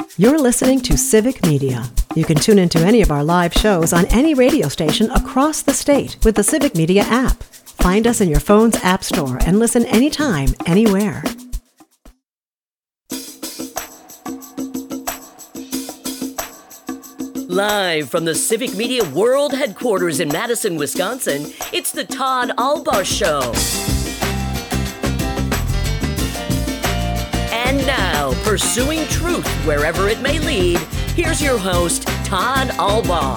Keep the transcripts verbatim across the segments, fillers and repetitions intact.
You're listening to Civic Media. You can tune into any of our live shows on any radio station across the state with the Civic Media app. Find us in your phone's app store and listen anytime, anywhere. Live from the Civic Media World Headquarters in Madison, Wisconsin, it's the Todd Albaugh Show. And now, pursuing truth wherever it may lead, here's your host, Todd Albaugh.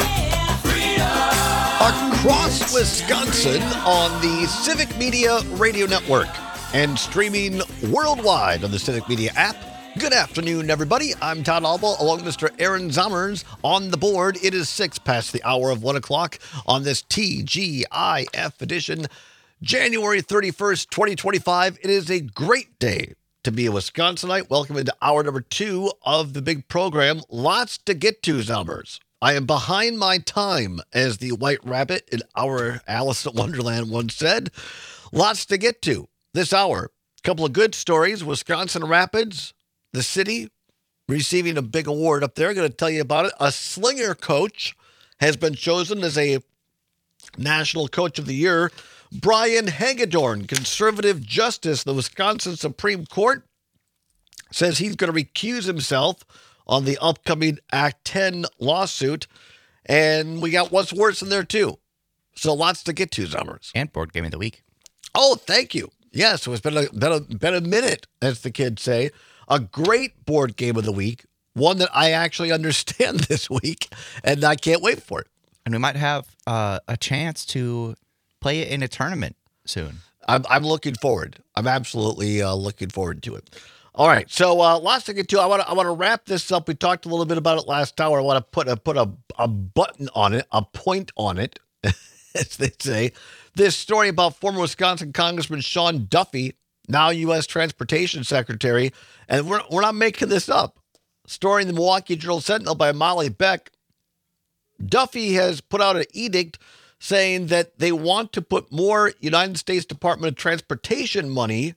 Across Wisconsin on the Civic Media Radio Network and streaming worldwide on the Civic Media app. Good afternoon, everybody. I'm Todd Albaugh, along with Mister Aaron Zommers on the board. It is six past the hour of one o'clock on this T G I F edition, January thirty-first, twenty twenty-five. It is a great day to be a Wisconsinite. Welcome into hour number two of the big program. Lots to get to, Zommers. I am behind my time, as the White Rabbit in our Alice in Wonderland once said. Lots to get to this hour. A couple of good stories. Wisconsin Rapids, the city, receiving a big award up there. I'm going to tell you about it. A slinger coach has been chosen as a National Coach of the Year. Brian Hagedorn, conservative justice, the Wisconsin Supreme Court, says he's going to recuse himself on the upcoming Act ten lawsuit. And we got What's Worse in there, too. So lots to get to, Zommers. And Board Game of the Week. Oh, thank you. Yeah, so it's been a, been a, been a minute, as the kids say. A great board game of the week, one that I actually understand this week, and I can't wait for it. And we might have uh, a chance to play it in a tournament soon. I'm, I'm looking forward. I'm absolutely uh, looking forward to it. All right, so uh, lots to get to. I want to I want to wrap this up. We talked a little bit about it last hour. I want to put a put a, a button on it, a point on it, as they say. This story about former Wisconsin Congressman Sean Duffy, now U S Transportation Secretary, and we're we're not making this up. Story in the Milwaukee Journal-Sentinel by Molly Beck. Duffy has put out an edict saying that they want to put more United States Department of Transportation money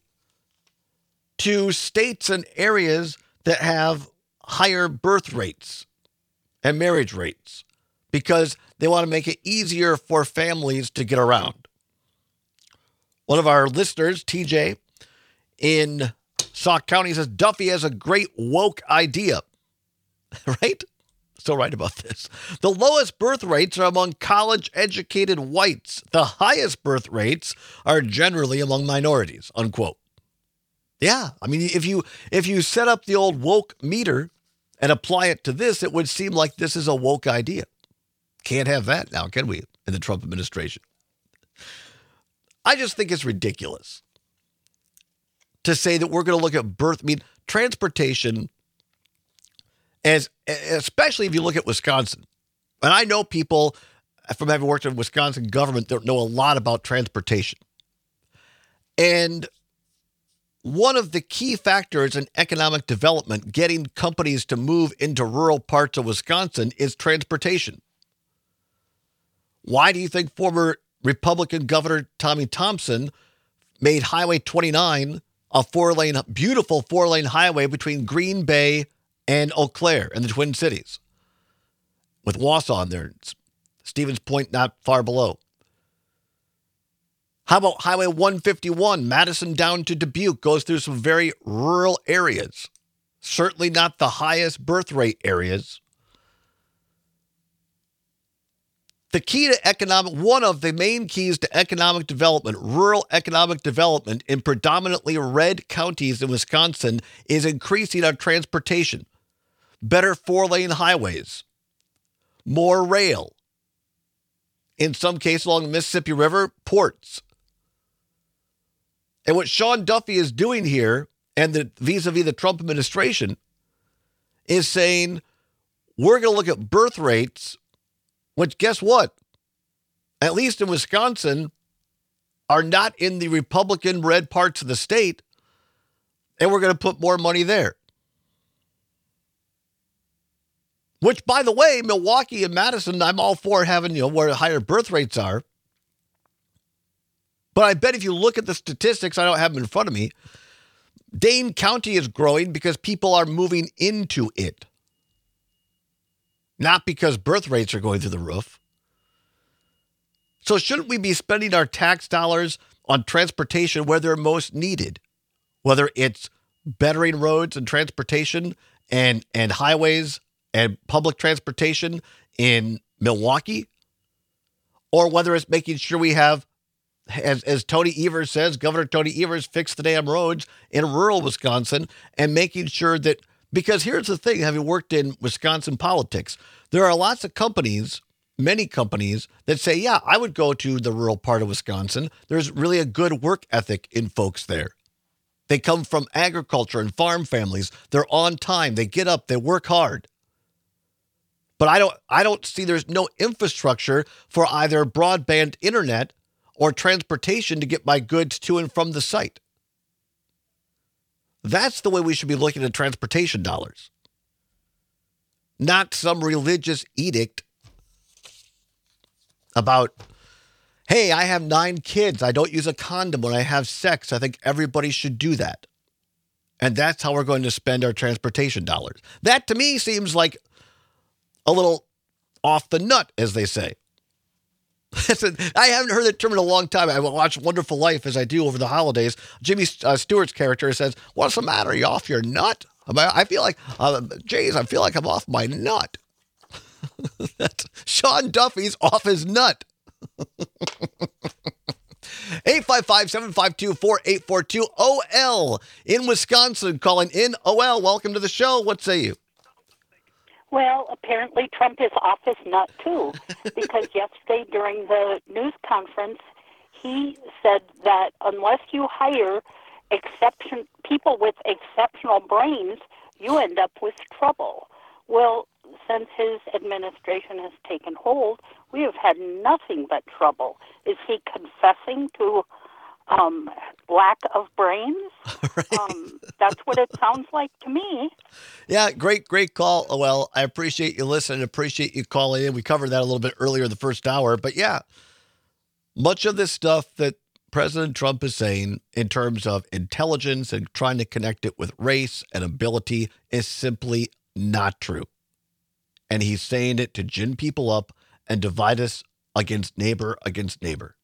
to states and areas that have higher birth rates and marriage rates because they want to make it easier for families to get around. One of our listeners, T J, in Sauk County, says Duffy has a great woke idea. Right? So right about this. The lowest birth rates are among college-educated whites. The highest birth rates are generally among minorities, unquote. Yeah, I mean, if you if you set up the old woke meter and apply it to this, it would seem like this is a woke idea. Can't have that now, can we, in the Trump administration? I just think it's ridiculous to say that we're going to look at birth, I mean, transportation, as especially if you look at Wisconsin. And I know people from having worked in Wisconsin government that know a lot about transportation. And one of the key factors in economic development, getting companies to move into rural parts of Wisconsin, is transportation. Why do you think former Republican Governor Tommy Thompson made Highway twenty-nine a four-lane, beautiful four-lane highway between Green Bay and Eau Claire in the Twin Cities, with Wausau in there, Stevens Point not far below? How about Highway one fifty-one, Madison down to Dubuque, goes through some very rural areas, certainly not the highest birth rate areas. The key to economic, one of the main keys to economic development, rural economic development in predominantly red counties in Wisconsin, is increasing our transportation. Better four-lane highways, more rail. In some cases along the Mississippi River, ports. And what Sean Duffy is doing here, and the vis-a-vis the Trump administration, is saying, we're going to look at birth rates, which, guess what? At least in Wisconsin, are not in the Republican red parts of the state, and we're going to put more money there. Which, by the way, Milwaukee and Madison, I'm all for having, you know, where higher birth rates are. But I bet if you look at the statistics, I don't have them in front of me, Dane County is growing because people are moving into it. not because birth rates are going through the roof. So shouldn't we be spending our tax dollars on transportation where they're most needed? Whether it's bettering roads and transportation and, and highways and public transportation in Milwaukee, or whether it's making sure we have, as, as Tony Evers says, Governor Tony Evers, fix the damn roads in rural Wisconsin, and making sure that, because here's the thing, having worked in Wisconsin politics, there are lots of companies, many companies that say, yeah, I would go to the rural part of Wisconsin. There's really a good work ethic in folks there. They come from agriculture and farm families. They're on time. They get up, they work hard. But I don't I don't see there's no infrastructure for either broadband internet or transportation to get my goods to and from the site. That's the way we should be looking at transportation dollars. Not some religious edict about, hey, I have nine kids. I don't use a condom when I have sex. I think everybody should do that. And that's how we're going to spend our transportation dollars. That to me seems like a little off the nut, as they say. I haven't heard that term in a long time. I watch Wonderful Life as I do over the holidays. Jimmy uh, Stewart's character says, what's the matter? Are you off your nut? I feel like, uh, Jays, I feel like I'm off my nut. That's, Sean Duffy's off his nut. eight five five, seven five two, four eight four two. O L in Wisconsin calling in. O L, welcome to the show. What say you? Well, apparently Trump is off his nut, too, because yesterday during the news conference, he said that unless you hire exception people with exceptional brains, you end up with trouble. Well, since his administration has taken hold, we have had nothing but trouble. Is he confessing to um, lack of brains? Right. Um, that's what it sounds like to me. Yeah, great, great call. Oh, well, I appreciate you listening. Appreciate you calling in. We covered that a little bit earlier in the first hour. But yeah, much of this stuff that President Trump is saying in terms of intelligence and trying to connect it with race and ability is simply not true. And he's saying it to gin people up and divide us against neighbor against neighbor.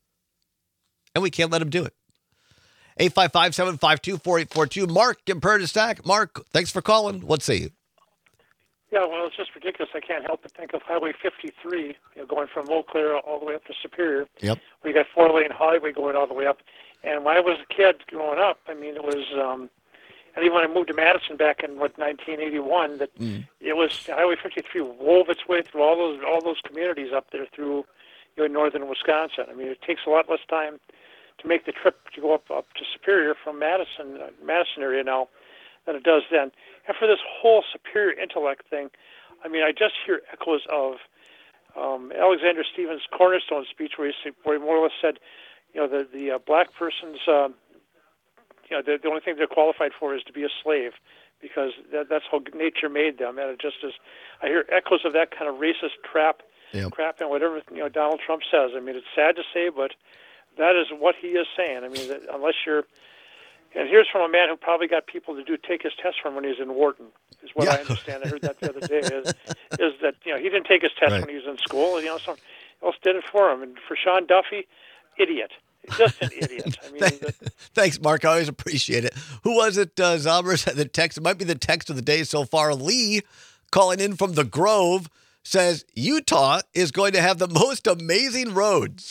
And we can't let him do it. eight five five, seven five two, four eight four two. Mark in Stack. Mark, thanks for calling. What say you? Yeah, well, it's just ridiculous. I can't help but think of Highway fifty-three, you know, going from Eau Claire all the way up to Superior. Yep. We got four-lane highway going all the way up. And when I was a kid growing up, I mean, it was, um, and even when I moved to Madison back in, what, nineteen eighty-one, that mm. it was, Highway fifty-three wove its way through all those all those communities up there through, you know, northern Wisconsin. I mean, it takes a lot less time to make the trip to go up, up to Superior from Madison, uh, Madison area now than it does then. And for this whole superior intellect thing, I mean, I just hear echoes of um, Alexander Stevens' cornerstone speech where he, where he more or less said, you know, the, the uh, black person's, um, you know, the, the only thing they're qualified for is to be a slave because that, that's how nature made them. And it just is, I hear echoes of that kind of racist trap, yep. crap and whatever, you know, Donald Trump says. I mean, it's sad to say, but that is what he is saying. I mean, that unless you're, and here's from a man who probably got people to do take his test from when he was in Wharton, is what yeah. I understand. I heard that the other day, is, is that, you know, he didn't take his test right. when he was in school. You know, someone else did it for him. And for Sean Duffy, idiot. Just an idiot. I mean, that, Thanks, Mark. I always appreciate it. Who was it, uh, Zombers? The text, it might be the text of the day so far. Lee, calling in from the Grove, says Utah is going to have the most amazing roads.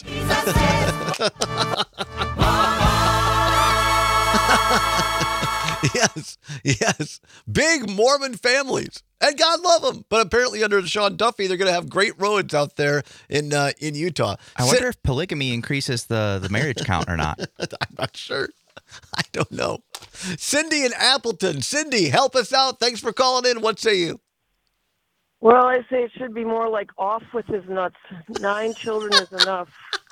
Yes, yes. Big Mormon families. And God love them. But apparently under Sean Duffy, they're going to have great roads out there in uh, in Utah. I wonder Sin- if polygamy increases the, the marriage count or not. I'm not sure. I don't know. Cindy in Appleton. Cindy, help us out. Thanks for calling in. What say you? Well, I say it should be more like off with his nuts. Nine children is enough.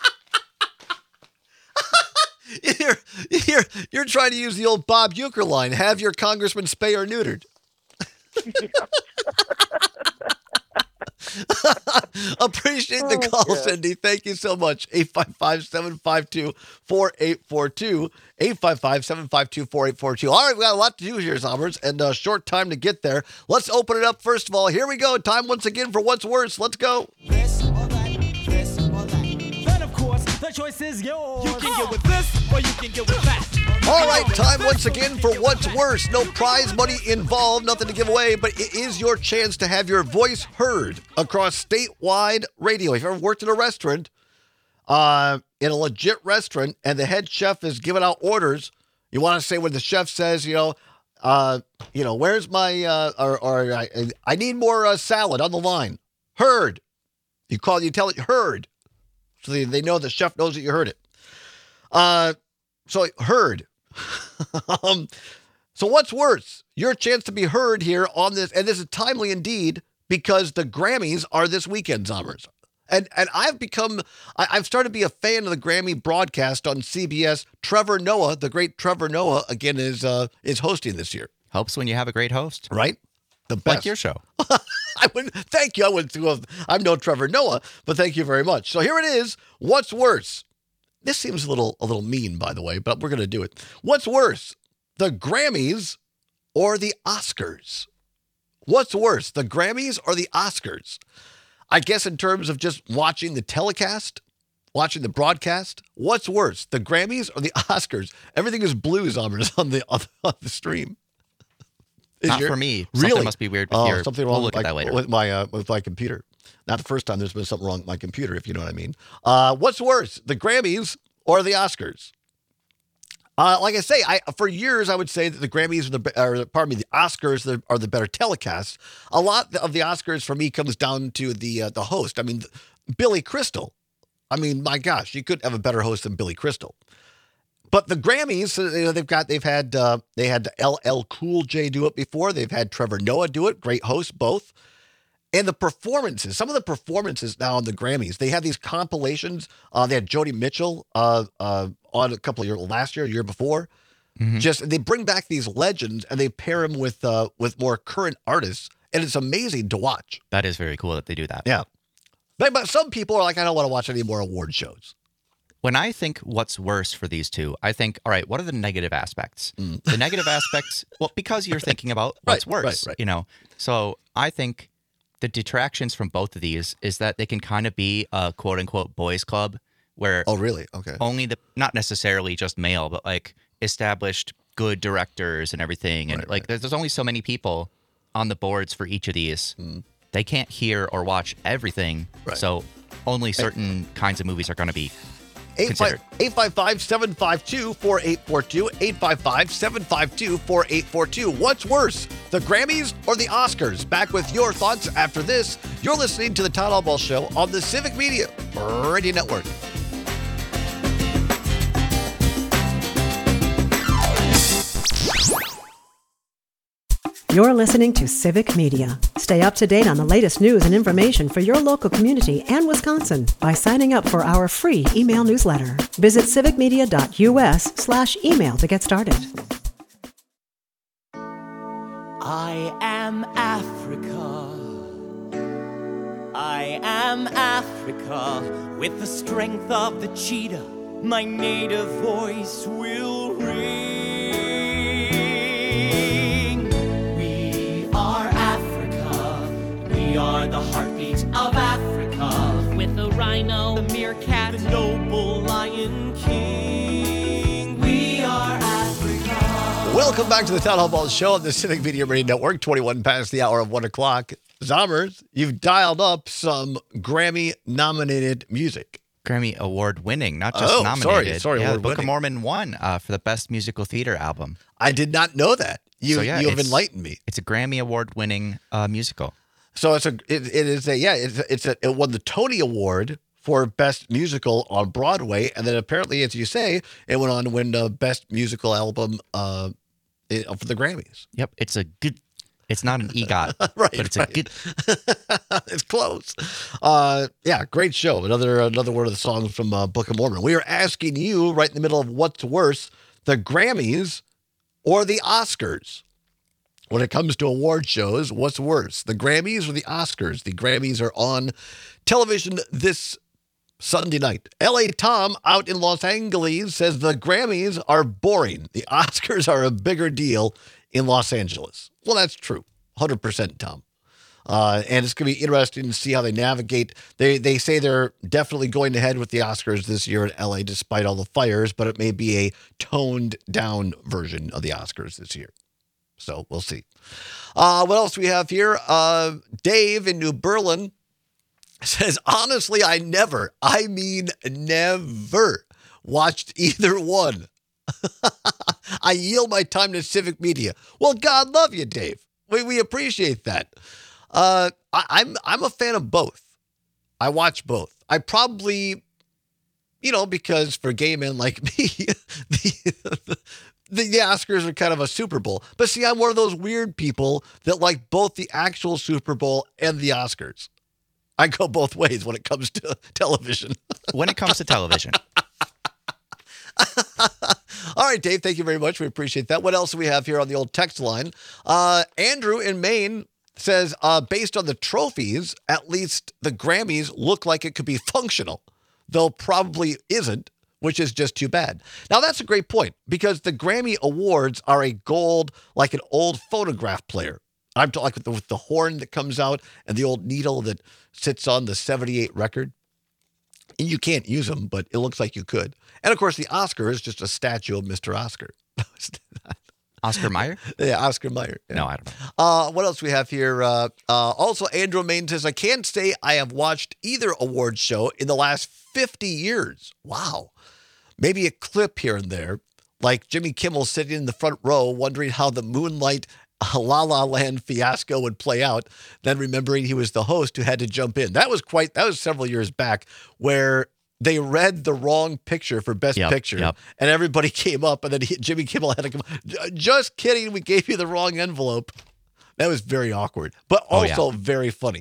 You're, you're, you're trying to use the old Bob Uecker line. Have your congressman spay or neutered. Appreciate the Oh, call, God. Cindy. Thank you so much. eight five five, seven five two, four eight four two. eight five five, seven five two, four eight four two. All right, we got a lot to do here, Zombers, and a short time to get there. Let's open it up first of all. Here we go. Time once again for What's Worse. Let's go. This or that, this or that. Then, of course, the choice is yours. You can get with this or you can get with that. All right, time once again for What's Worse. No prize money involved, nothing to give away, but it is your chance to have your voice heard across statewide radio. If you've ever worked in a restaurant, uh, in a legit restaurant, and the head chef is giving out orders, you want to say when the chef says, you know, uh, you know, where's my, uh, or, or I, I need more uh, salad on the line. Heard. You call, you tell it heard. So they, they know the chef knows that you heard it. Uh, so heard. um, so what's worse? Your chance to be heard here on this, and this is timely indeed because the Grammys are this weekend, Zombers. And and I've become, I, I've started to be a fan of the Grammy broadcast on C B S. Trevor Noah, the great Trevor Noah, again is uh, is hosting this year. Helps when you have a great host, right? The best. Like your show. I wouldn't. Thank you. I wouldn't go. I'm no Trevor Noah, but thank you very much. So here it is. What's worse? This seems a little a little mean, by the way, but we're going to do it. What's worse, the Grammys or the Oscars? What's worse, the Grammys or the Oscars? I guess in terms of just watching the telecast, watching the broadcast, what's worse, the Grammys or the Oscars? Everything is blues on the on the, on the stream. Is Not your- for me. Really? Something must be weird with oh, your. something wrong We'll look with, at my, that later. with my uh, with my computer. Not the first time there's been something wrong with my computer, if you know what I mean. Uh, what's worse, the Grammys or the Oscars? Uh, like I say, I for years I would say that the Grammys are the, or pardon me, the Oscars are the, are the better telecasts. A lot of the Oscars for me comes down to the uh, the host. I mean, Billy Crystal. I mean, my gosh, you couldn't have a better host than Billy Crystal. But the Grammys, you know, they've got they've had uh, they had L L Cool J do it before. They've had Trevor Noah do it. Great hosts both. And the performances, some of the performances now on the Grammys, they have these compilations. Uh, they had Joni Mitchell uh, uh, on a couple of years, last year, year before. Mm-hmm. Just they bring back these legends and they pair them with uh, with more current artists, and it's amazing to watch. That is very cool that they do that. Yeah, but, but some people are like, I don't want to watch any more award shows. When I think what's worse for these two, I think, all right, what are the negative aspects? Mm. The negative aspects, well, because you're thinking about what's Right, worse, right, right. you know. So I think the detractions from both of these is that they can kind of be a quote unquote boys club where Oh, really? Okay. only the, not necessarily just male, but like established good directors and everything. And Right, like right. There's, there's only so many people on the boards for each of these. They can't hear or watch everything. Right. So only certain kinds of movies are going to be eight five five, seven five two, four eight four two, eight five five, seven five two, four eight four two. What's worse, the Grammys or the Oscars? Back with your thoughts after this. You're listening to the Todd Albaugh Show on the Civic Media Radio Network. You're listening to Civic Media. Stay up to date on the latest news and information for your local community and Wisconsin by signing up for our free email newsletter. Visit civicmedia.us slash email to get started. I am Africa. I am Africa. With the strength of the cheetah, my native voice will ring. We are Africa. We are the heartbeat of Africa. With the rhino, the meerkat, the noble lion king. We are Africa. Welcome back to the Todd Albaugh Show on the Civic Media Radio Network, twenty-one past the hour of one o'clock. Zombers, you've dialed up some Grammy-nominated music. Grammy Award winning, not just Oh, nominated. sorry, sorry, yeah, award Book of winning. Mormon won uh, for the best musical theater album. I did not know that. You, So, yeah, you have it's- enlightened me. It's a Grammy Award winning uh, musical. So it's a it, it is a yeah it's a, it's a, it won the Tony Award for best musical on Broadway, and then apparently, as you say, it went on to win the best musical album uh, i- for the Grammys. Yep, it's a good. It's not an EGOT, Right, but it's right. a good. It's close. Uh, yeah, great show. Another another one of the songs from uh, Book of Mormon. We are asking you right in the middle of what's worse, the Grammys or the Oscars. When it comes to award shows, what's worse, the Grammys or the Oscars? The Grammys are on television this Sunday night. L A Tom out in Los Angeles says the Grammys are boring. The Oscars are a bigger deal in Los Angeles. Well, that's true. one hundred percent, Tom. Uh, and it's going to be interesting to see how they navigate. They they say they're definitely going ahead with the Oscars this year in L A despite all the fires, but it may be a toned down version of the Oscars this year. So we'll see. Uh, what else we have here? Uh, Dave in New Berlin says, honestly, I never, I mean never watched either one. I yield my time to civic media. Well, God love you, Dave. We we appreciate that. Uh, I, I'm I'm a fan of both. I watch both. I probably, you know, because for gay men like me, the, the, the Oscars are kind of a Super Bowl. But see, I'm one of those weird people that like both the actual Super Bowl and the Oscars. I go both ways when it comes to television. When it comes to television. All right, Dave, thank you very much. We appreciate that. What else do we have here on the old text line? Uh, Andrew in Maine says, uh, based on the trophies, at least the Grammys look like it could be functional, though probably isn't, which is just too bad. Now, that's a great point, because the Grammy Awards are a gold, like an old phonograph player. I'm talking like with the, with the horn that comes out and the old needle that sits on the seventy-eight record. And you can't use them, but it looks like you could. And, of course, the Oscar is just a statue of Mister Oscar. Oscar Mayer? Yeah, Oscar Mayer. Yeah. No, I don't know. Uh, what else we have here? Uh, uh, also, Andrew Main says, I can't say I have watched either award show in the last fifty years. Wow. Maybe a clip here and there, like Jimmy Kimmel sitting in the front row wondering how the Moonlight La La Land fiasco would play out, then remembering he was the host who had to jump in. That was quite, that was several years back where they read the wrong picture for Best Yep, Picture, yep. and everybody came up, and then he, Jimmy Kimmel had to come, just kidding, we gave you the wrong envelope. That was very awkward, but Oh, yeah. also very funny.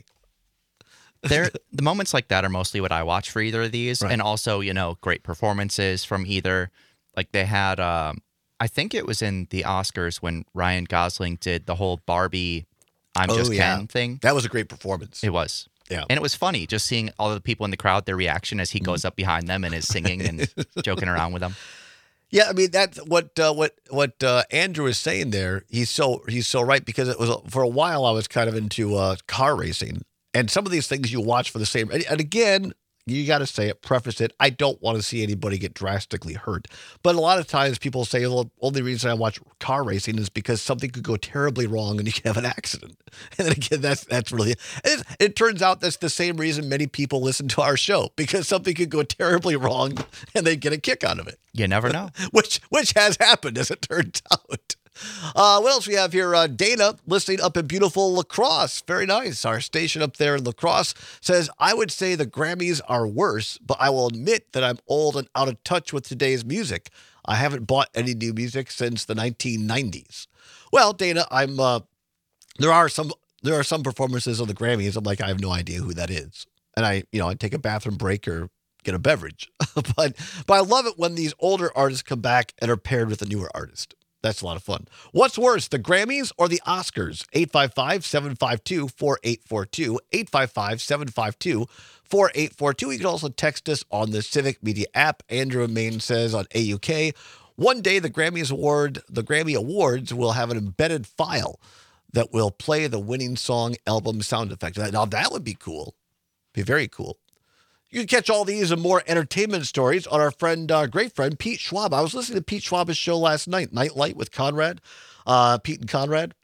There, the moments like that are mostly what I watch for either of these, Right. and also, you know, great performances from either. Like they had, um, I think it was in the Oscars when Ryan Gosling did the whole Barbie, I'm Oh, just yeah. Ken thing. That was a great performance. It was. Yeah. And it was funny just seeing all the people in the crowd, their reaction as he goes up behind them and is singing and joking around with them. Yeah, I mean that's what uh, what what uh, Andrew is saying there. He's so he's so right, because it was for a while I was kind of into uh, car racing, and some of these things you watch for the same. And, and again, you got to say it, preface it. I don't want to see anybody get drastically hurt, but a lot of times people say, "Well, the only reason I watch car racing is because something could go terribly wrong and you can have an accident." And then again, that's that's really. It, it turns out that's the same reason many people listen to our show, because something could go terribly wrong and they get a kick out of it. You never know. which which has happened, as it turns out. Uh, what else we have here? Uh, Dana, listening up in beautiful La Crosse. Very nice. Our station up there in La Crosse says, I would say the Grammys are worse, but I will admit that I'm old and out of touch with today's music. I haven't bought any new music since the nineteen nineties. Well, Dana, I'm. Uh, there are some there are some performances of the Grammys. I'm like, I have no idea who that is, and I, you know, I take a bathroom break or get a beverage. but but I love it when these older artists come back and are paired with a newer artist. That's a lot of fun. What's worse, the Grammys or the Oscars? eight five five, seven five two, four eight four two, eight five five, seven five two, four eight four two. You can also text us on the Civic Media app. Andrew Main says on A U K, one day the Grammys Award, the Grammy Awards will have an embedded file that will play the winning song album sound effect. Now that would be cool. Be very cool. You can catch all these and more entertainment stories on our friend, uh, great friend, Pete Schwab. I was listening to Pete Schwab's show last night, Nightlight with Conrad, uh, Pete and Conrad.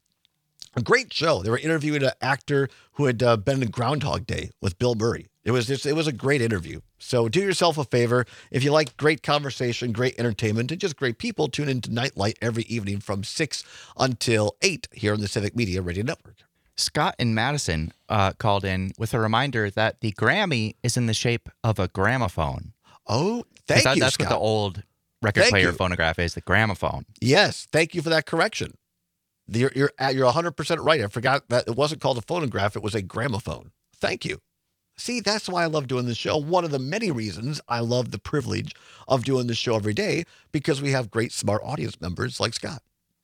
A great show. They were interviewing an actor who had uh, been in Groundhog Day with Bill Murray. It was just, it was a great interview. So do yourself a favor. If you like great conversation, great entertainment, and just great people, tune into Nightlight every evening from six until eight here on the Civic Media Radio Network. Scott in Madison uh, called in with a reminder that the Grammy is in the shape of a gramophone. Oh, thank that, you, That's Scott. what the old record Thank player you. phonograph is, the gramophone. Yes, thank you for that correction. You're you're you're one hundred percent right. I forgot that it wasn't called a phonograph; it was a gramophone. Thank you. See, that's why I love doing this show. One of the many reasons I love the privilege of doing this show every day, because we have great, smart audience members like Scott.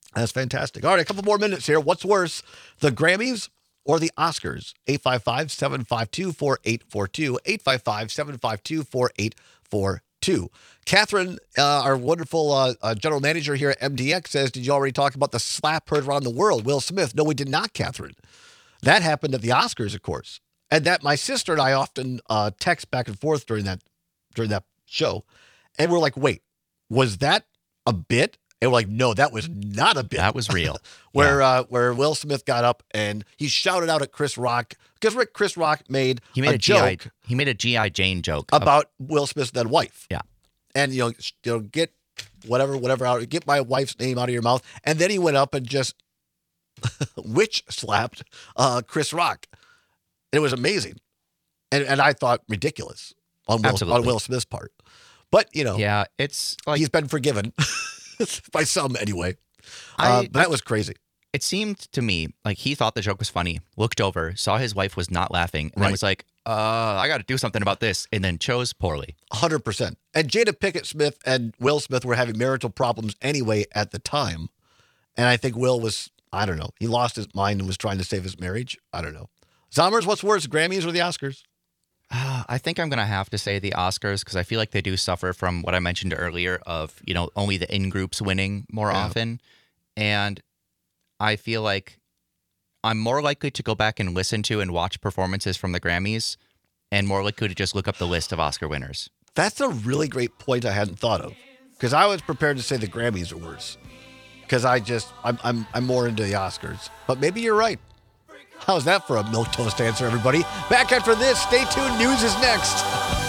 That's fantastic. All right, a couple more minutes here. What's worse, the Grammys or the Oscars? eight five five, seven five two, four eight four two. eight five five, seven five two, four eight four two. Catherine, uh, our wonderful uh, uh, general manager here at M D X, says, did you already talk about the slap heard around the world? Will Smith. No, we did not, Catherine. That happened at the Oscars, of course. And that my sister and I often uh, text back and forth during that during that show. And we're like, wait, was that a bit? And we're like, no, that was not a bit. That was real. where yeah. uh, where Will Smith got up and he shouted out at Chris Rock, because Rick Chris Rock made, he made a, a joke. G I, he made a G I Jane joke. About of, Will Smith's dead wife. Yeah. And, you know, you know, get whatever, whatever out, get my wife's name out of your mouth. And then he went up and just witch slapped uh, Chris Rock. It was amazing. And and I thought ridiculous on Will, on Will Smith's part. But, you know, yeah, it's like he's been forgiven by some anyway. I, uh, but that was crazy. It seemed to me like he thought the joke was funny, looked over, saw his wife was not laughing, and right. then was like, uh, I got to do something about this, and then chose poorly. one hundred percent. And Jada Pinkett Smith and Will Smith were having marital problems anyway at the time. And I think Will was, I don't know, he lost his mind and was trying to save his marriage. I don't know. Zommers, what's worse, Grammys or the Oscars? Uh, I think I'm going to have to say the Oscars because I feel like they do suffer from what I mentioned earlier of, you know, only the in-groups winning more yeah. often. And I feel like I'm more likely to go back and listen to and watch performances from the Grammys and more likely to just look up the list of Oscar winners. That's a really great point I hadn't thought of because I was prepared to say the Grammys are worse because I just, I'm, I'm, I'm more into the Oscars. But maybe you're right. How's that for a milquetoast answer, everybody? Back after this, stay tuned. News is next.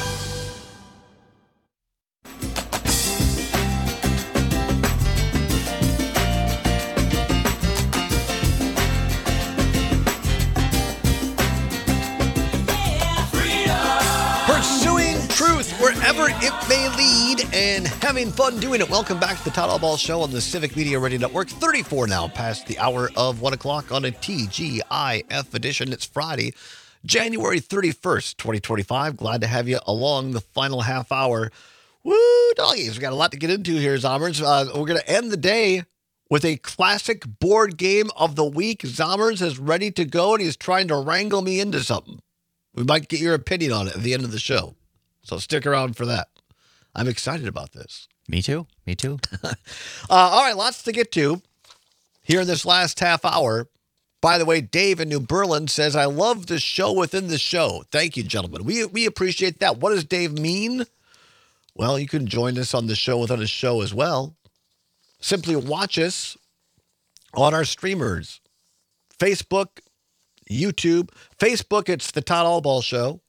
Pursuing truth wherever it may lead and having fun doing it. Welcome back to the Todd Allball Show on the Civic Media Radio Network. thirty-four now past the hour of one o'clock on a T G I F edition. It's Friday, January thirty-first, twenty twenty-five. Glad to have you along the final half hour. Woo, doggies. We got a lot to get into here, Zommers. Uh, we're going to end the day with a classic board game of the week. Zommers is ready to go, and he's trying to wrangle me into something. We might get your opinion on it at the end of the show. So stick around for that. I'm excited about this. Me too. Me too. uh, all right, lots to get to here in this last half hour. By the way, Dave in New Berlin says, I love the show within the show. Thank you, gentlemen. We we appreciate that. What does Dave mean? Well, you can join us on the show within a show as well. Simply watch us on our streamers. Facebook, YouTube. Facebook, it's the Todd Allball Show.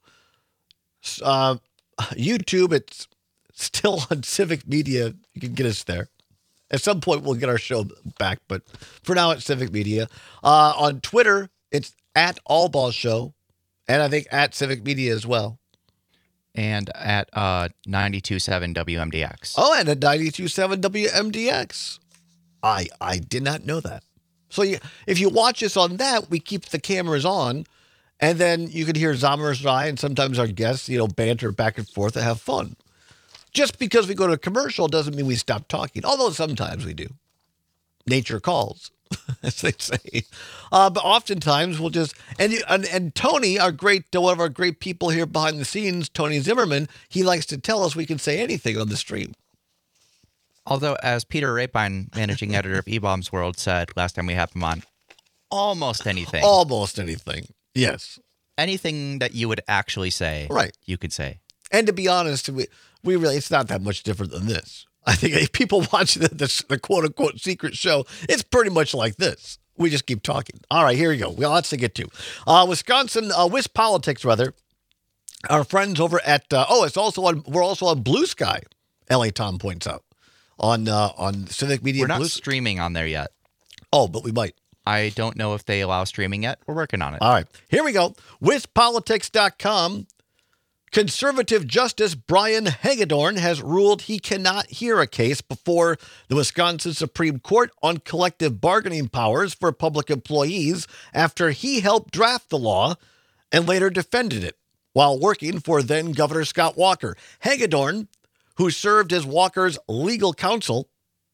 Uh, YouTube, it's still on Civic Media. You can get us there. At some point, we'll get our show back, but for now, it's Civic Media. Uh, on Twitter, it's at Allball Show, and I think at Civic Media as well. And at uh, ninety-two point seven W M D X. Oh, and at ninety-two point seven W M D X. I I did not know that. So you, if you watch us on that, we keep the cameras on, and then you can hear Zommers and I, and sometimes our guests, you know, banter back and forth and have fun. Just because we go to a commercial doesn't mean we stop talking, although sometimes we do. Nature calls, as they say. Uh, but oftentimes we'll just, and, and and Tony, our great, one of our great people here behind the scenes, Tony Zimmerman, he likes to tell us we can say anything on the stream. Although, as Peter Rapine, managing editor of E-Bombs World, said last time we had him on, almost anything. Almost anything, yes. Anything that you would actually say, right? You could say. And to be honest, we we really, it's not that much different than this. I think if people watch the, the, the quote-unquote secret show, it's pretty much like this. We just keep talking. All right, here we go. We got lots to get to. Uh, Wisconsin, uh, Wis Politics, rather. Our friends over at, uh, oh, it's also on, we're also on Blue Sky, L A Tom points out, on uh, on Civic Media. We're not Blue... streaming on there yet. Oh, but we might. I don't know if they allow streaming yet. We're working on it. All right, here we go. Wis Politics dot com. Conservative Justice Brian Hagedorn has ruled he cannot hear a case before the Wisconsin Supreme Court on collective bargaining powers for public employees after he helped draft the law and later defended it while working for then Governor Scott Walker. Hagedorn, who served as Walker's legal counsel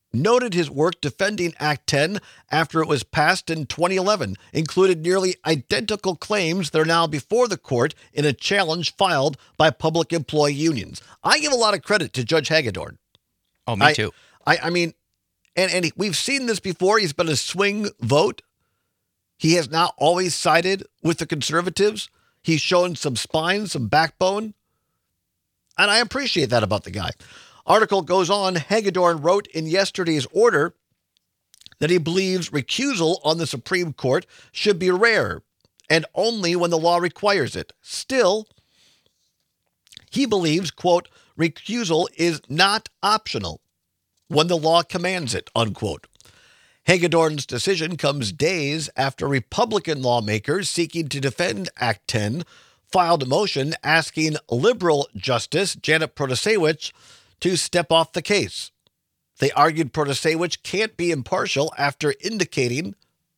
noted his work defending Act ten after it was passed in twenty eleven, included nearly identical claims that are now before the court in a challenge filed by public employee unions. I give a lot of credit to Judge Hagedorn. Oh, me I, too. I, I mean, and, and he, we've seen this before. He's been a swing vote. He has not always sided with the conservatives. He's shown some spine, some backbone. And I appreciate that about the guy. Article goes on, Hagedorn wrote in yesterday's order that he believes recusal on the Supreme Court should be rare and only when the law requires it. Still, he believes, quote, recusal is not optional when the law commands it, unquote. Hagedorn's decision comes days after Republican lawmakers seeking to defend Act ten filed a motion asking liberal Justice Janet Protasiewicz to step off the case. They argued Protasiewicz can't be impartial after indicating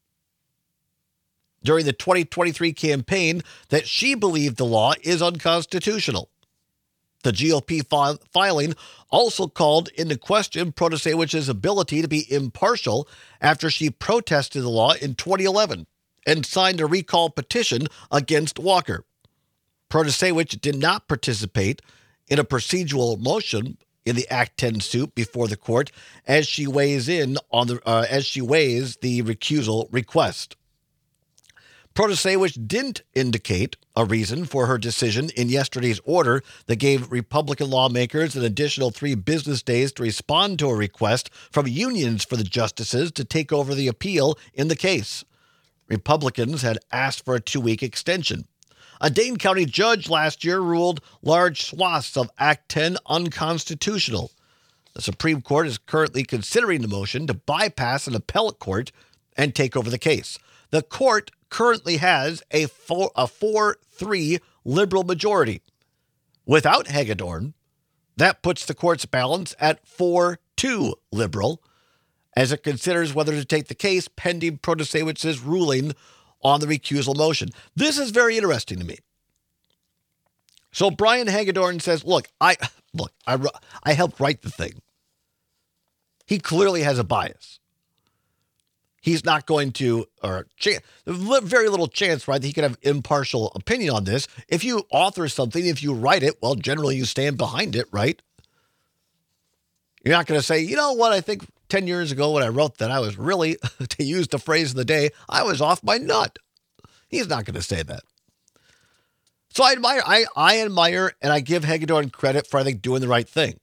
during the twenty twenty-three campaign that she believed the law is unconstitutional. The G O P fi- filing also called into question Protasiewicz's ability to be impartial after she protested the law in twenty eleven and signed a recall petition against Walker. Protasiewicz did not participate in a procedural motion in the Act ten suit before the court as she weighs in on the uh, as she weighs the recusal request. Protasiewicz didn't indicate a reason for her decision in yesterday's order that gave Republican lawmakers an additional three business days to respond to a request from unions for the justices to take over the appeal in the case. Republicans had asked for a two-week extension. A Dane County judge last year ruled large swaths of Act ten unconstitutional. The Supreme Court is currently considering the motion to bypass an appellate court and take over the case. The court currently has a four, a four three liberal majority. Without Hagedorn, that puts the court's balance at four two liberal as it considers whether to take the case pending Protasiewicz's ruling on the recusal motion. This is very interesting to me. So Brian Hagedorn says, look, I look, I, I helped write the thing. He clearly has a bias. He's not going to, or ch- very little chance, right, that he could have impartial opinion on this. If you author something, if you write it, well, generally you stand behind it, right? You're not going to say, you know what, I think ten years ago when I wrote that, I was really, to use the phrase of the day, I was off my nut. He's not going to say that. So I admire, I, I admire, and I give Hagedorn credit for, I think, doing the right thing.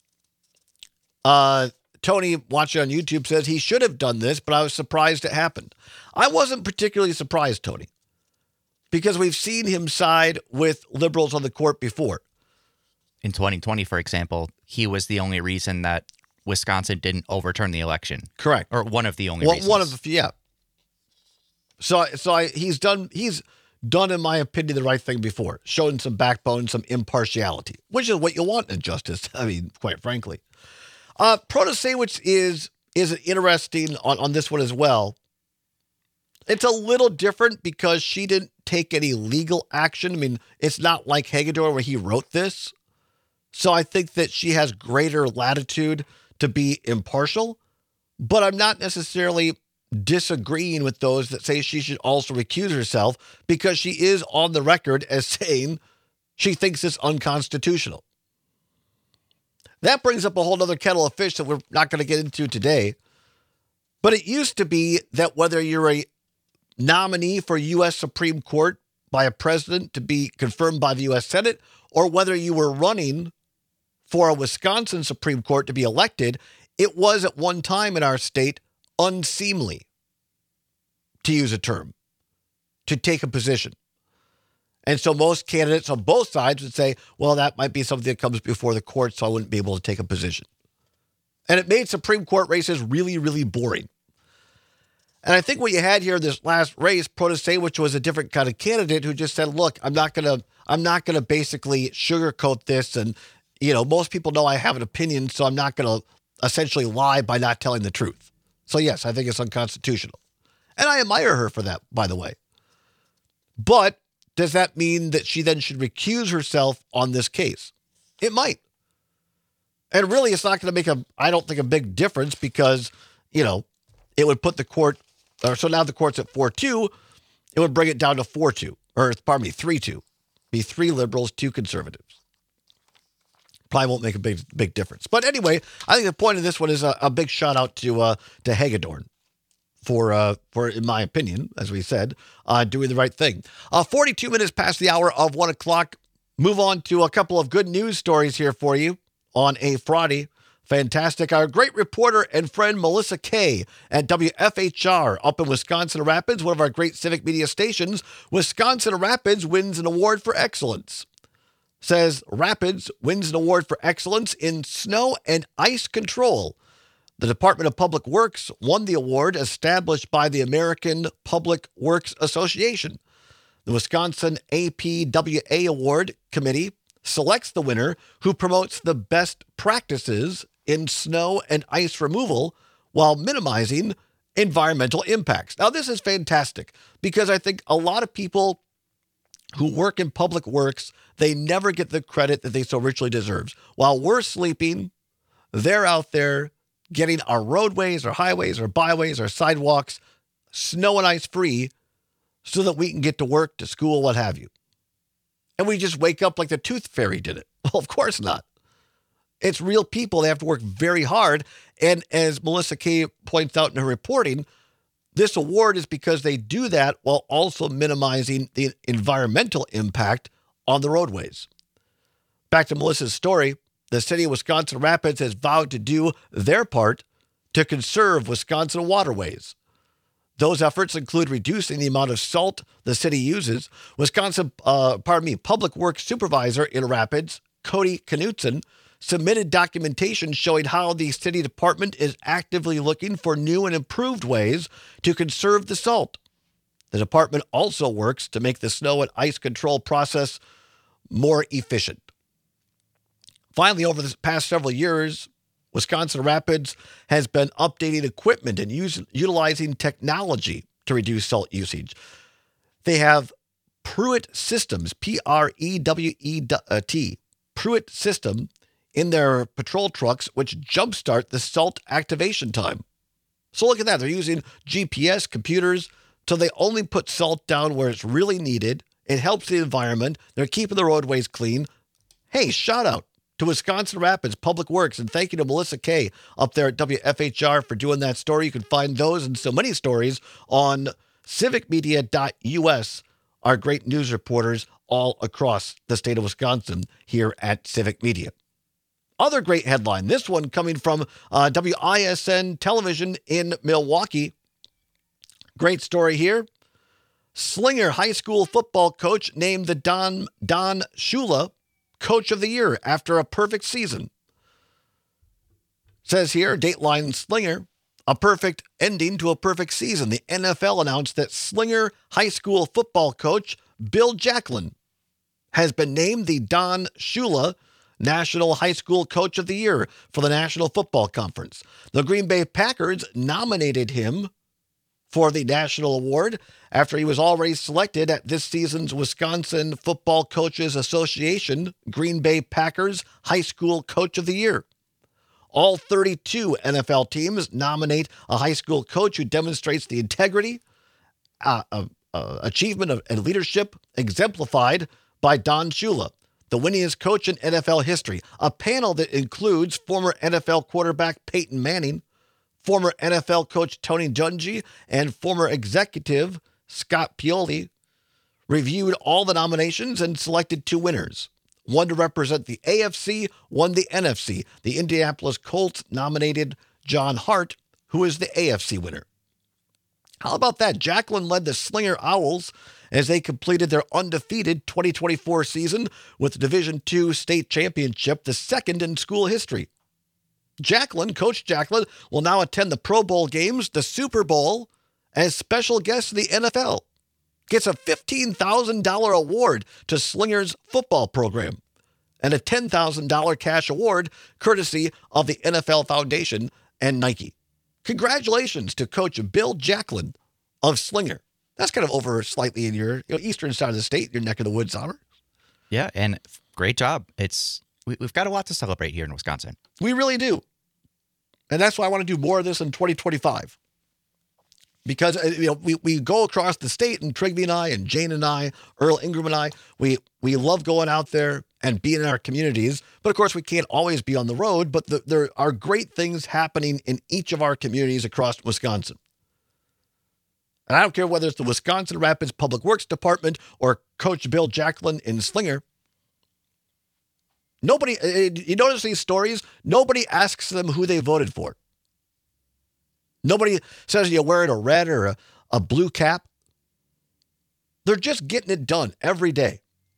Uh, Tony, watching on YouTube, says he should have done this, but I was surprised it happened. I wasn't particularly surprised, Tony, because we've seen him side with liberals on the court before. In twenty twenty, for example, he was the only reason that Wisconsin didn't overturn the election. Correct. Or one of the only well, reasons. One of the, yeah. So, so I, he's done, he's done, in my opinion, the right thing before, showing some backbone, some impartiality, which is what you want in justice, I mean, quite frankly. Uh, Protasiewicz is is interesting on, on this one as well. It's a little different because she didn't take any legal action. I mean, it's not like Hagedorn where he wrote this. So I think that she has greater latitude to be impartial, but I'm not necessarily disagreeing with those that say she should also recuse herself because she is on the record as saying she thinks it's unconstitutional. That brings up a whole other kettle of fish that we're not going to get into today. But it used to be that whether you're a nominee for U S Supreme Court by a president to be confirmed by the U S Senate, or whether you were running for a Wisconsin Supreme Court to be elected, it was at one time in our state unseemly, to use a term, to take a position. And so most candidates on both sides would say, well, that might be something that comes before the court, so I wouldn't be able to take a position. And it made Supreme Court races really, really boring. And I think what you had here in this last race, Protasiewicz was a different kind of candidate who just said, look, I'm not going to, I'm not going to basically sugarcoat this. And, you know, most people know I have an opinion, so I'm not going to essentially lie by not telling the truth. So yes, I think it's unconstitutional. And I admire her for that, by the way. But does that mean that she then should recuse herself on this case? It might. And really, it's not going to make a, I don't think, a big difference because, you know, it would put the court, or so now the court's at four two, it would bring it down to four two, or pardon me, three two. Be three liberals, two conservatives. Probably won't make a big big difference. But anyway, I think the point of this one is a, a big shout out to uh, to Hagedorn for, uh, for, in my opinion, as we said, uh, doing the right thing. Uh, forty-two minutes past the hour of one o'clock. Move on to a couple of good news stories here for you on a Friday. Fantastic. Our great reporter and friend Melissa Kay at W F H R up in Wisconsin Rapids, one of our great civic media stations. Wisconsin Rapids wins an award for excellence. Says Rapids wins an award for excellence in snow and ice control. The Department of Public Works won the award established by the American Public Works Association. The Wisconsin A P W A Award Committee selects the winner who promotes the best practices in snow and ice removal while minimizing environmental impacts. Now, this is fantastic because I think a lot of people who work in public works, they never get the credit that they so richly deserve. While we're sleeping, they're out there getting our roadways, our highways, our byways, our sidewalks snow and ice free so that we can get to work, to school, what have you. And we just wake up like the tooth fairy did it. Well, of course not. It's real people. They have to work very hard. And as Melissa Kay points out in her reporting, this award is because they do that while also minimizing the environmental impact on the roadways. Back to Melissa's story, the city of Wisconsin Rapids has vowed to do their part to conserve Wisconsin waterways. Those efforts include reducing the amount of salt the city uses. Wisconsin, uh, pardon me, Public Works Supervisor in Rapids, Cody Knutson, submitted documentation showing how the city department is actively looking for new and improved ways to conserve the salt. The department also works to make the snow and ice control process more efficient. Finally, over the past several years, Wisconsin Rapids has been updating equipment and use, utilizing technology to reduce salt usage. They have Pruitt Systems, P R E W E T, Pruitt System, in their patrol trucks, which jumpstart the salt activation time. So look at that. They're using G P S computers, so they only put salt down where it's really needed. It helps the environment. They're keeping the roadways clean. Hey, shout out to Wisconsin Rapids Public Works, and thank you to Melissa Kay up there at W F H R for doing that story. You can find those and so many stories on civic media dot U S, our great news reporters all across the state of Wisconsin here at Civic Media. Other great headline, this one coming from uh, W I S N Television in Milwaukee. Great story here. Slinger High School football coach named the Don, Don Shula Coach of the Year after a perfect season. Says here, Dateline Slinger, a perfect ending to a perfect season. The N F L announced that Slinger High School football coach Bill Jacklin has been named the Don Shula National High School Coach of the Year for the National Football Conference. The Green Bay Packers nominated him for the national award after he was already selected at this season's Wisconsin Football Coaches Association Green Bay Packers High School Coach of the Year. All thirty-two N F L teams nominate a high school coach who demonstrates the integrity, uh, uh, uh, achievement, of, and leadership exemplified by Don Shula, the winningest coach in N F L history. A panel that includes former N F L quarterback Peyton Manning, former N F L coach Tony Dungy, and former executive Scott Pioli reviewed all the nominations and selected two winners. One to represent the A F C, one the N F C. The Indianapolis Colts nominated John Hart, who is the A F C winner. How about that? Jacklin led the Slinger Owls as they completed their undefeated twenty twenty-four season with the Division two state championship, the second in school history. Jacklin, Coach Jacklin, will now attend the Pro Bowl games, the Super Bowl, as special guest of the N F L. Gets a fifteen thousand dollars award to Slinger's football program and a ten thousand dollars cash award courtesy of the N F L Foundation and Nike. Congratulations to Coach Bill Jacklin of Slinger. That's kind of over slightly in your you know, eastern side of the state, your neck of the woods, Honor. Yeah, and great job. It's we, we've got a lot to celebrate here in Wisconsin. We really do. And that's why I want to do more of this in twenty twenty-five. Because uh, you know we, we go across the state, and Trigby and I and Jane and I, Earl Ingram and I, we we love going out there and being in our communities. But of course, we can't always be on the road. But the, there are great things happening in each of our communities across Wisconsin. And I don't care whether it's the Wisconsin Rapids Public Works Department or Coach Bill Jacklin in Slinger. Nobody, you notice these stories? Nobody asks them who they voted for. Nobody says you're wearing a red or a, a blue cap. They're just getting it done every day.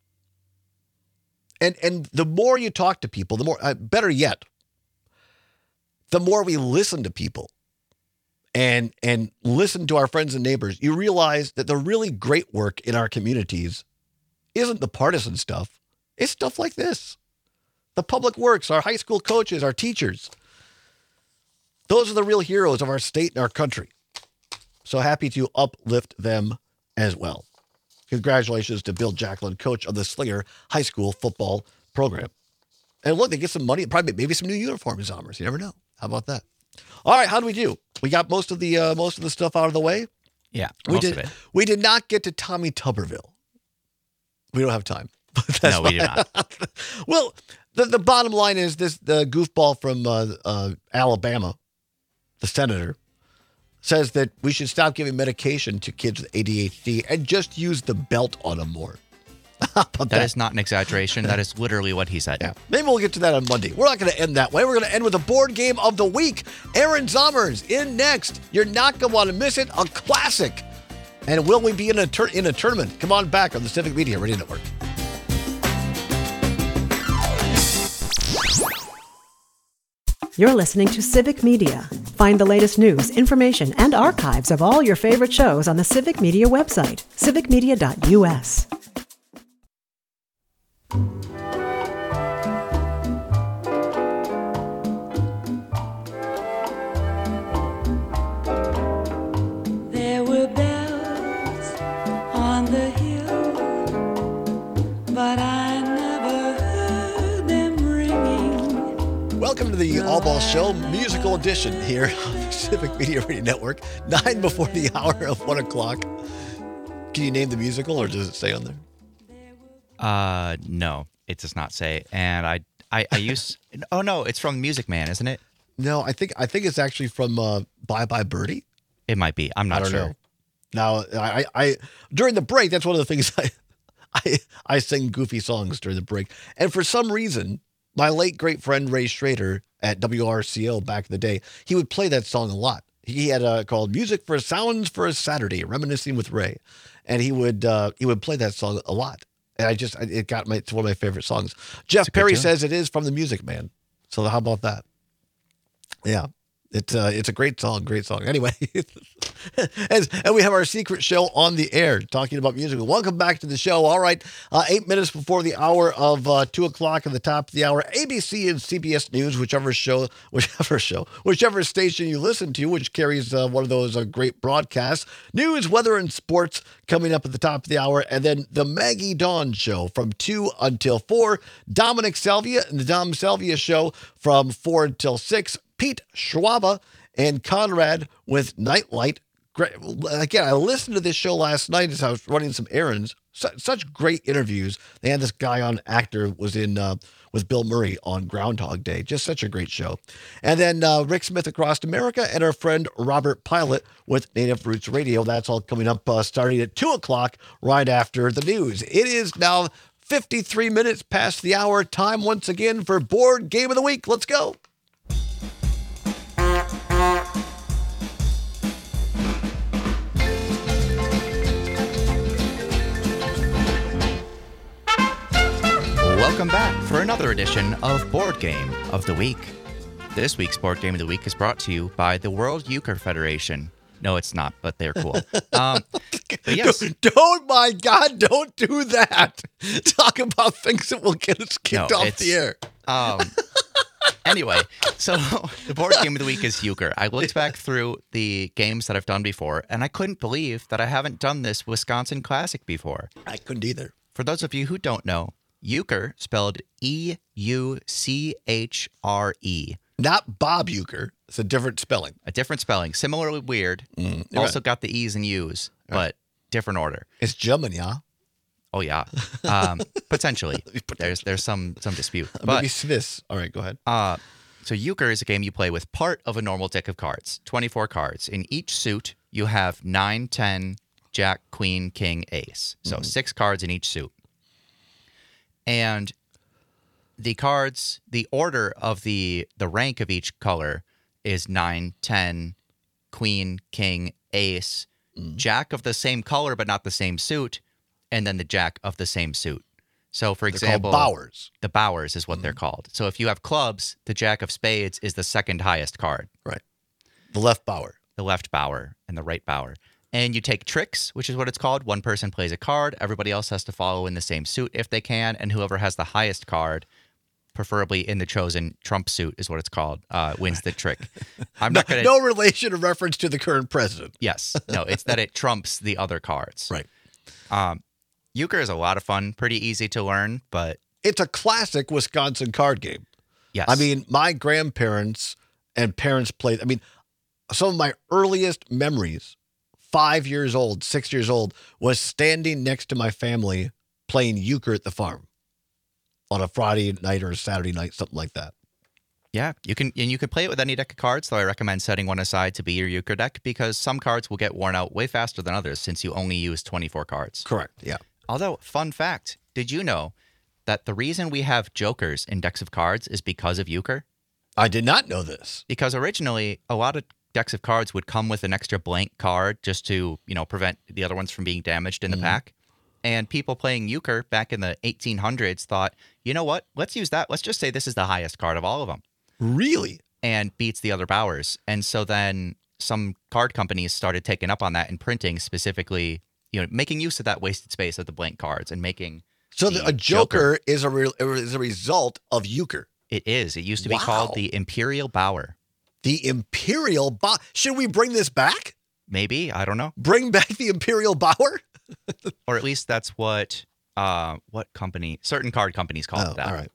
And and the more you talk to people, the more, uh, better yet, the more we listen to people and and listen to our friends and neighbors, you realize that the really great work in our communities isn't the partisan stuff. It's stuff like this. The public works, our high school coaches, our teachers. Those are the real heroes of our state and our country. So happy to uplift them as well. Congratulations to Bill Jacklin, coach of the Slinger High School football program. And look, they get some money, probably maybe some new uniforms, Zombers. You never know. How about that? All right, how do we do? We got most of the uh, most of the stuff out of the way. Yeah, we most did. of it. We did not get to Tommy Tuberville. We don't have time. That's No, we did not. Well, the the bottom line is this: the goofball from uh, uh, Alabama, the senator, says that we should stop giving medication to kids with A D H D and just use the belt on them more. that, that is not an exaggeration. That is literally what he said. Yeah. Maybe we'll get to that on Monday. We're not going to end that way. We're going to end with a board game of the week. Aaron Zommers in next. You're not going to want to miss it. A classic. And will we be in a tur- in a tournament? Come on back on the Civic Media Radio Network. You're listening to Civic Media. Find the latest news, information, and archives of all your favorite shows on the Civic Media website, civic media dot u s. There were bells on the hill, but I never heard them ringing. Welcome to the All Ball Show musical edition here on the Civic Media Radio Network. Nine before the hour of one o'clock. Can you name the musical, or does it stay on there? Uh, no, it does not say. And I, I, I use. Oh no, it's from Music Man, isn't it? No, I think I think it's actually from uh, Bye Bye Birdie. It might be. I'm not I don't sure. know. Now, I, I during the break, that's one of the things I, I I sing goofy songs during the break, and for some reason, my late great friend Ray Schrader at W R C O back in the day, he would play that song a lot. He had a called "Music for Sounds for a Saturday," reminiscing with Ray, and he would uh, he would play that song a lot. And I just, it got my, it's one of my favorite songs. Jeff Perry says it is from the Music Man. So how about that? Yeah. It's uh, it's a great song, great song. Anyway, As, and we have our secret show on the air talking about music. Welcome back to the show. All right, uh, eight minutes before the hour of uh, two o'clock at the top of the hour, A B C and C B S News, whichever show, whichever show, whichever station you listen to, which carries uh, one of those uh, great broadcasts. News, weather, and sports coming up at the top of the hour, and then the Maggie Dawn Show from two until four. Dominic Salvia and the Dom Salvia Show from four until six. Pete Schwaba and Conrad with Nightlight. Again, I listened to this show last night as I was running some errands. Such great interviews. They had this guy on, actor, was in uh, with Bill Murray on Groundhog Day. Just such a great show. And then uh, Rick Smith Across America and our friend Robert Pilot with Native Roots Radio. That's all coming up uh, starting at two o'clock right after the news. It is now fifty-three minutes past the hour. Time once again for Board Game of the Week. Let's go. Welcome back for another edition of Board Game of the Week. This week's Board Game of the Week is brought to you by the World Euchre Federation. No, it's not, but they're cool. Um, but yes. Don't, don't, my God, don't do that. Talk about things that will get us kicked no, off the air. Um, anyway, so the Board Game of the Week is Euchre. I looked back through the games that I've done before, and I couldn't believe that I haven't done this Wisconsin Classic before. I couldn't either. For those of you who don't know, Euchre, spelled E U C H R E. Not Bob Uecker. It's a different spelling. A different spelling. Similarly weird. Mm, also right. got the E's and U's, but right. different order. It's German, yeah? Oh, yeah. Um, potentially. There's there's some some dispute. But, Maybe Swiss. All right, go ahead. Uh, so Euchre is a game you play with part of a normal deck of cards, twenty-four cards. In each suit, you have nine, ten, Jack, Queen, King, Ace. So mm-hmm. six cards in each suit. And the cards, the order of the the rank of each color is nine, ten, Queen, King, Ace, mm. Jack of the same color but not the same suit, and then the Jack of the same suit. So, for they're example, called Bowers. The Bowers is what mm. they're called. So if you have clubs, the Jack of Spades is the second highest card. Right. The left Bower. The left Bower and the right Bower. And you take tricks, which is what it's called. One person plays a card. Everybody else has to follow in the same suit if they can. And whoever has the highest card, preferably in the chosen trump suit is what it's called, uh, wins the trick. I'm no, not going to... No relation or reference to the current president. Yes. No, it's that it trumps the other cards. Right. Um, Euchre is a lot of fun. Pretty easy to learn, but... It's a classic Wisconsin card game. Yes. I mean, my grandparents and parents played... I mean, some of my earliest memories... Five years old, six years old, was standing next to my family playing euchre at the farm on a Friday night or a Saturday night, something like that. Yeah, you can, and you can play it with any deck of cards, though I recommend setting one aside to be your euchre deck because some cards will get worn out way faster than others since you only use twenty-four cards. Correct, yeah. Although, fun fact, did you know that the reason we have jokers in decks of cards is because of euchre? I did not know this. Because originally, a lot of decks of cards would come with an extra blank card just to, you know, prevent the other ones from being damaged in the mm-hmm. pack. And people playing euchre back in the eighteen hundreds thought, you know what, let's use that. Let's just say this is the highest card of all of them. Really? And beats the other Bowers. And so then some card companies started taking up on that and printing specifically, you know, making use of that wasted space of the blank cards and making. So the, a joker, joker is a re- is a result of euchre. It is. It used to be wow. called the Imperial Bower. The Imperial Bower. Should we bring this back? Maybe. I don't know. Bring back the Imperial Bower? Or at least that's what uh, what company, certain card companies call oh, it that. All right.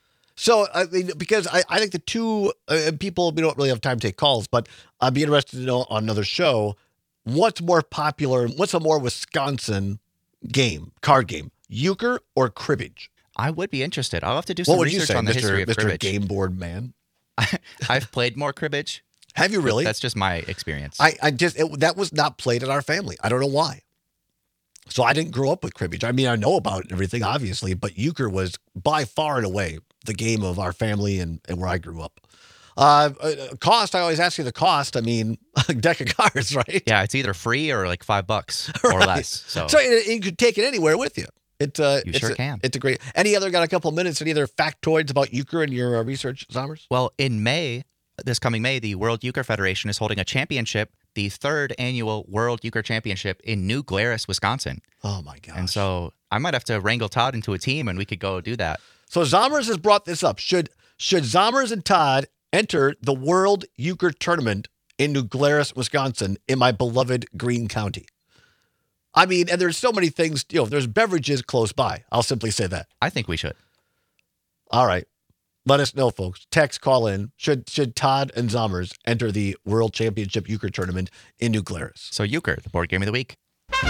So, I mean, because I, I think the two uh, people, we don't really have time to take calls, but I'd be interested to know on another show, what's more popular, what's a more Wisconsin game, card game, euchre or cribbage? I would be interested. I'll have to do some what would research you say, on the Mister history of Mister cribbage. Game Board Man? I've played more cribbage. Have you really? That's just my experience. I, I just, it, that was not played in our family. I don't know why. So I didn't grow up with cribbage. I mean, I know about it and everything, obviously, but euchre was by far and away the game of our family and, and where I grew up. Uh, cost, I always ask you the cost. I mean, a deck of cards, right? Yeah, it's either free or like five bucks or right. less. So, so you, you could take it anywhere with you. It, uh, you it's sure a, can. It's a great. Any other, got a couple of minutes, any other factoids about euchre in your uh, research, Zommers? Well, in May, this coming May, the World Euchre Federation is holding a championship, the third annual World Euchre Championship in New Glarus, Wisconsin. Oh, my gosh. And so I might have to wrangle Todd into a team and we could go do that. So Zommers has brought this up. Should should Zommers and Todd enter the World Euchre Tournament in New Glarus, Wisconsin, in my beloved Greene County? I mean, and there's so many things, you know, there's beverages close by. I'll simply say that. I think we should. All right. Let us know, folks. Text, call in. Should should Todd and Zommers enter the World Championship Euchre Tournament in New Glarus? So Euchre, the board game of the week.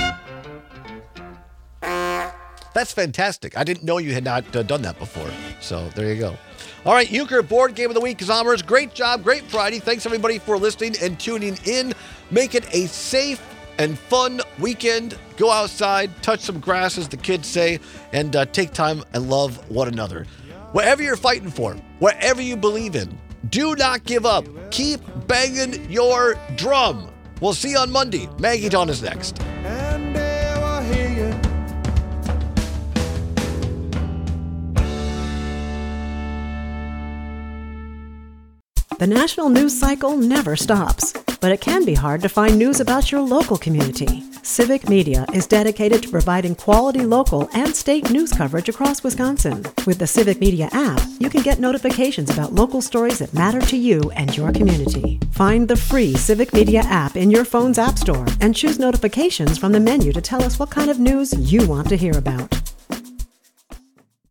That's fantastic. I didn't know you had not uh, done that before. So there you go. All right, Euchre, board game of the week. Zommers, great job. Great Friday. Thanks, everybody, for listening and tuning in. Make it a safe and fun weekend. Go outside, touch some grass, as the kids say, and uh, take time and love one another. Whatever you're fighting for, whatever you believe in, do not give up. Keep banging your drum. We'll see you on Monday. Maggie Dawn is next. And they will hear you. The national news cycle never stops, but it can be hard to find news about your local community. Civic Media is dedicated to providing quality local and state news coverage across Wisconsin. With the Civic Media app, you can get notifications about local stories that matter to you and your community. Find the free Civic Media app in your phone's app store and choose notifications from the menu to tell us what kind of news you want to hear about.